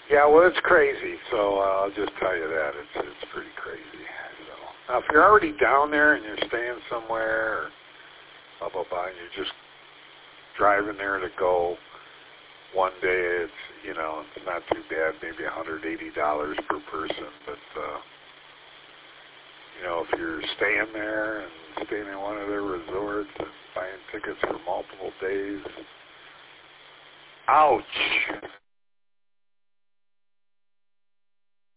Yeah, well, it's crazy, so I'll just tell you that. It's pretty crazy. So, now, if you're already down there and you're staying somewhere, or blah, blah, blah, and you're just driving there to go one day, it's, it's not too bad, maybe $180 per person, but, if you're staying there and staying in one of their resorts and buying tickets for multiple days, ouch!